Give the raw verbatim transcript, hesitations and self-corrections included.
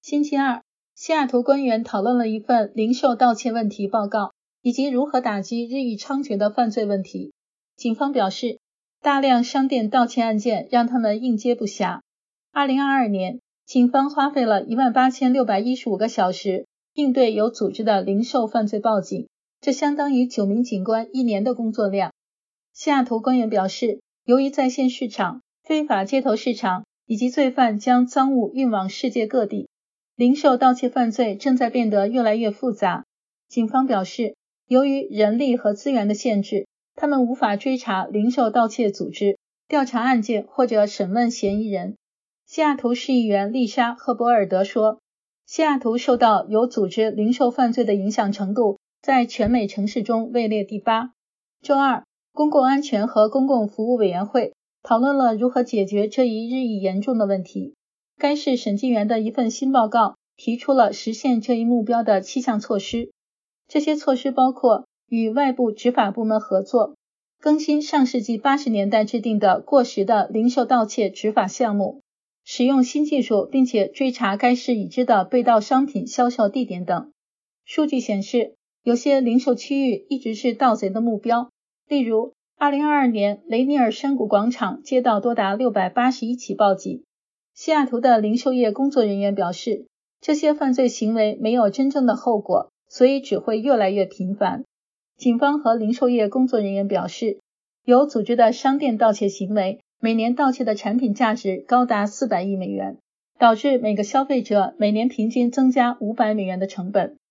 星期二，西雅图官员讨论了一份零售盗窃问题报告，以及如何打击日益猖獗的犯罪问题。警方表示，大量商店盗窃案件让他们应接不暇。二零二二年，警方花费了一万八千六百一十五个小时应对有组织的零售犯罪报警，这相当于九名警官一年的工作量。西雅图官员表示，由于在线市场、非法街头市场以及罪犯将赃物运往世界各地，零售盗窃犯罪正在变得越来越复杂。警方表示，由于人力和资源的限制，他们无法追查零售盗窃组织、调查案件或者审问嫌疑人。西雅图市议员丽莎·赫伯尔德说，西雅图受到有组织零售犯罪的影响程度在全美城市中位列第八。周二，公共安全和公共服务委员会讨论了如何解决这一日益严重的问题。该市审计员的一份新报告提出了实现这一目标的七项措施。这些措施包括与外部执法部门合作，更新上世纪八十年代制定的过时的零售盗窃执法项目，使用新技术并且追查该市已知的被盗商品销售地点等。数据显示，有些零售区域一直是盗贼的目标，例如二零二二年雷尼尔山谷广场接到多达六百八十一起报警。西雅图的零售业工作人员表示，这些犯罪行为没有真正的后果，所以只会越来越频繁。警方和零售业工作人员表示，有组织的商店盗窃行为每年盗窃的产品价值高达四百亿美元，导致每个消费者每年平均增加五百美元的成本。